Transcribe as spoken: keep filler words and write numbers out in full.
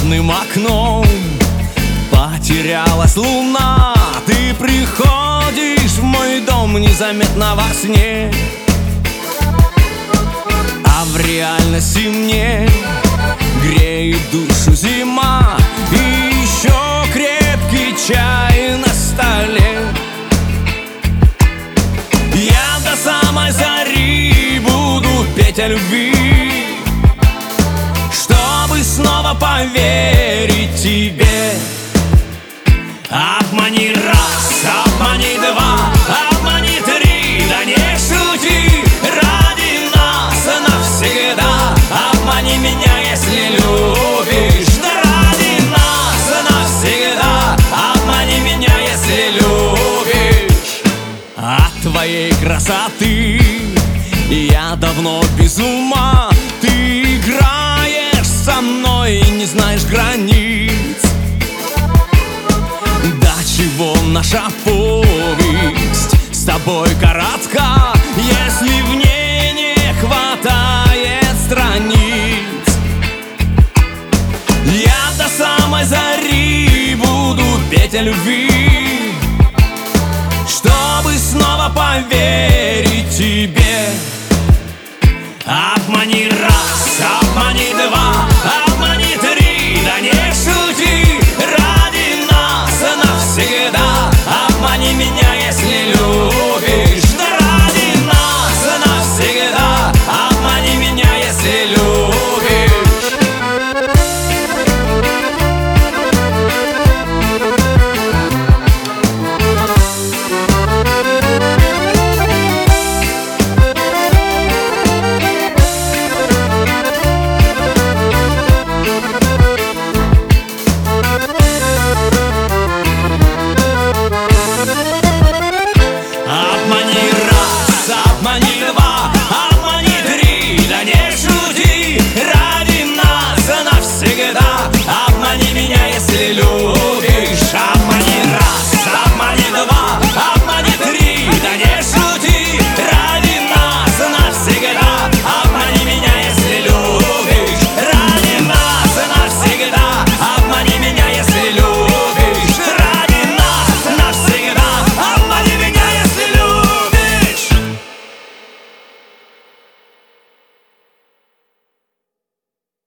темным окном потерялась луна. Ты приходишь в мой дом незаметно во сне, а в реальности мне греет душу зима. И еще крепкий чай на столе. Я до самой зари буду петь о любви, чтобы снова поверить тебе. Обмани раз, обмани два, обмани три, да не шути, ради нас навсегда. Обмани меня, если любишь, да ради нас навсегда. Обмани меня, если любишь. От твоей красоты я давно без ума. Ты играешь со мной и не знаешь границ. До чего наша повесть с тобой коротка, если в ней не хватает страниц. Я до самой зари буду петь о любви, чтобы снова поверить тебе. Обмани раз, обмани два, обмани три, да не шути, ради нас навсегда. Обмани меня, если любишь, да ради нас навсегда. Обмани меня, если любишь. Обмани меня, если любишь.